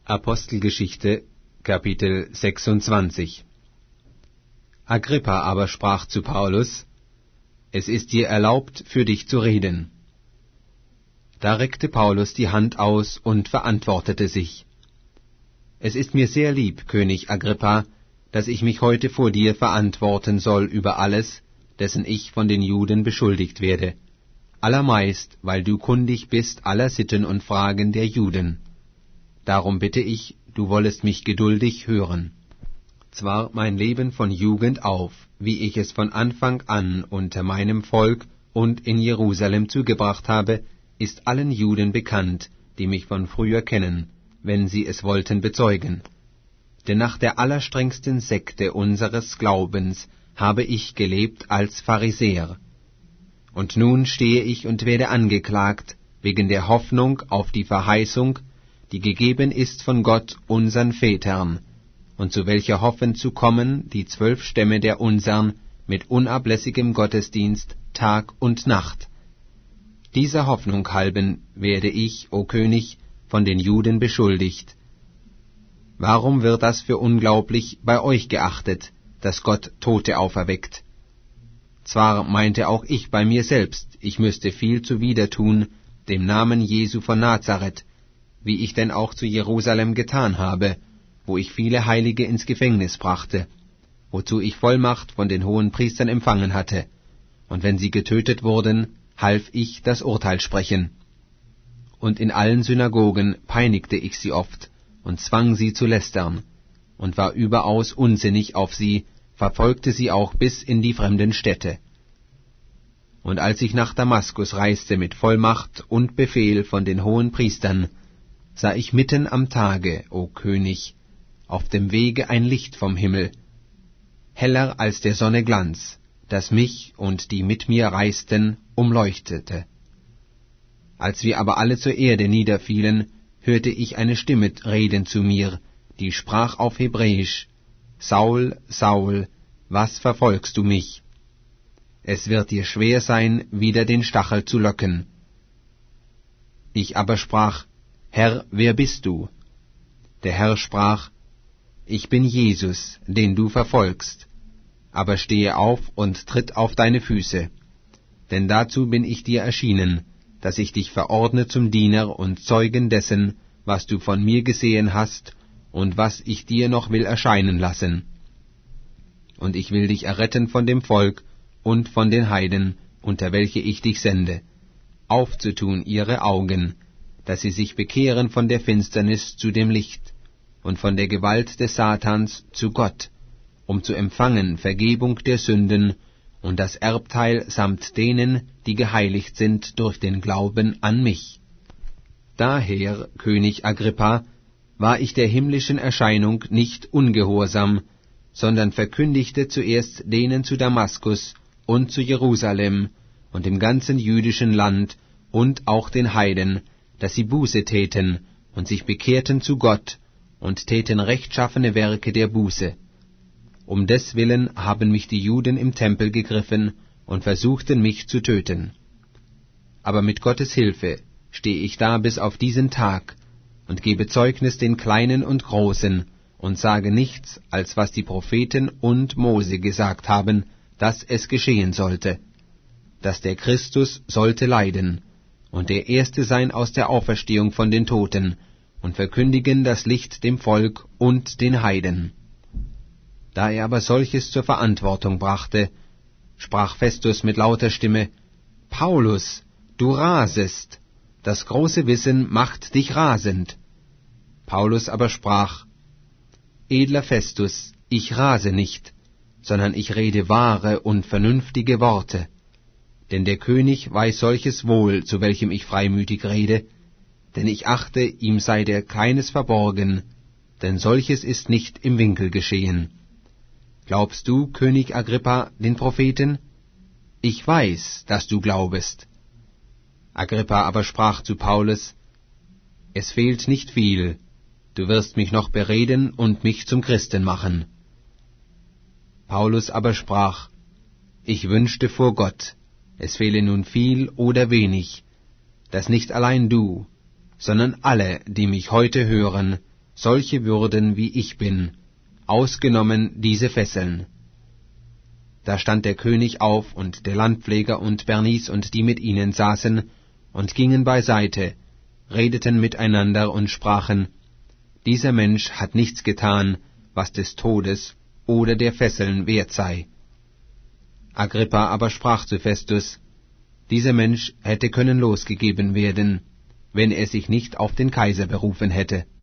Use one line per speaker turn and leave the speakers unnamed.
Apostelgeschichte, Kapitel 26. Agrippa aber sprach zu Paulus: Es ist dir erlaubt, für dich zu reden. Da reckte Paulus die Hand aus und verantwortete sich: Es ist mir sehr lieb, König Agrippa, dass ich mich heute vor dir verantworten soll über alles, dessen ich von den Juden beschuldigt werde, allermeist, weil du kundig bist aller Sitten und Fragen der Juden. Darum bitte ich, du wollest mich geduldig hören. Zwar mein Leben von Jugend auf, wie ich es von Anfang an unter meinem Volk und in Jerusalem zugebracht habe, ist allen Juden bekannt, die mich von früher kennen, wenn sie es wollten bezeugen. Denn nach der allerstrengsten Sekte unseres Glaubens habe ich gelebt als Pharisäer. Und nun stehe ich und werde angeklagt wegen der Hoffnung auf die Verheißung, die gegeben ist von Gott unsern Vätern, und zu welcher hoffen zu kommen die 12 Stämme der unsern mit unablässigem Gottesdienst Tag und Nacht. Dieser Hoffnung halben werde ich, o König, von den Juden beschuldigt. Warum wird das für unglaublich bei euch geachtet, dass Gott Tote auferweckt? Zwar meinte auch ich bei mir selbst, ich müsste viel zuwider tun, dem Namen Jesu von Nazareth, wie ich denn auch zu Jerusalem getan habe, wo ich viele Heilige ins Gefängnis brachte, wozu ich Vollmacht von den hohen Priestern empfangen hatte, und wenn sie getötet wurden, half ich das Urteil sprechen. Und in allen Synagogen peinigte ich sie oft und zwang sie zu lästern, und war überaus unsinnig auf sie, verfolgte sie auch bis in die fremden Städte. Und als ich nach Damaskus reiste mit Vollmacht und Befehl von den hohen Priestern, sah ich mitten am Tage, o König, auf dem Wege ein Licht vom Himmel, heller als der Sonne Glanz, das mich und die mit mir reisten umleuchtete. Als wir aber alle zur Erde niederfielen, hörte ich eine Stimme reden zu mir, die sprach auf Hebräisch: Saul, Saul, was verfolgst du mich? Es wird dir schwer sein, wieder den Stachel zu locken. Ich aber sprach: Herr, wer bist du? Der Herr sprach: Ich bin Jesus, den du verfolgst. Aber stehe auf und tritt auf deine Füße. Denn dazu bin ich dir erschienen, dass ich dich verordne zum Diener und Zeugen dessen, was du von mir gesehen hast und was ich dir noch will erscheinen lassen. Und ich will dich erretten von dem Volk und von den Heiden, unter welche ich dich sende, aufzutun ihre Augen, dass sie sich bekehren von der Finsternis zu dem Licht und von der Gewalt des Satans zu Gott, um zu empfangen Vergebung der Sünden und das Erbteil samt denen, die geheiligt sind durch den Glauben an mich. Daher, König Agrippa, war ich der himmlischen Erscheinung nicht ungehorsam, sondern verkündigte zuerst denen zu Damaskus und zu Jerusalem und im ganzen jüdischen Land und auch den Heiden, dass sie Buße täten und sich bekehrten zu Gott und täten rechtschaffene Werke der Buße. Um deswillen haben mich die Juden im Tempel gegriffen und versuchten mich zu töten. Aber mit Gottes Hilfe stehe ich da bis auf diesen Tag und gebe Zeugnis den Kleinen und Großen und sage nichts, als was die Propheten und Mose gesagt haben, dass es geschehen sollte, dass der Christus sollte leiden und der Erste sein aus der Auferstehung von den Toten und verkündigen das Licht dem Volk und den Heiden. Da er aber solches zur Verantwortung brachte, sprach Festus mit lauter Stimme: Paulus, du rasest, das große Wissen macht dich rasend. Paulus aber sprach: Edler Festus, ich rase nicht, sondern ich rede wahre und vernünftige Worte. Denn der König weiß solches wohl, zu welchem ich freimütig rede, denn ich achte, ihm sei der keines verborgen, denn solches ist nicht im Winkel geschehen. Glaubst du, König Agrippa, den Propheten? Ich weiß, dass du glaubest. Agrippa aber sprach zu Paulus: Es fehlt nicht viel, du wirst mich noch bereden und mich zum Christen machen. Paulus aber sprach: Ich wünschte vor Gott, es fehle nun viel oder wenig, dass nicht allein du, sondern alle, die mich heute hören, solche würden wie ich bin, ausgenommen diese Fesseln. Da stand der König auf, und der Landpfleger und Bernice und die mit ihnen saßen, und gingen beiseite, redeten miteinander und sprachen, dieser Mensch hat nichts getan, was des Todes oder der Fesseln wert sei. Agrippa aber sprach zu Festus, dieser Mensch hätte können losgegeben werden, wenn er sich nicht auf den Kaiser berufen hätte.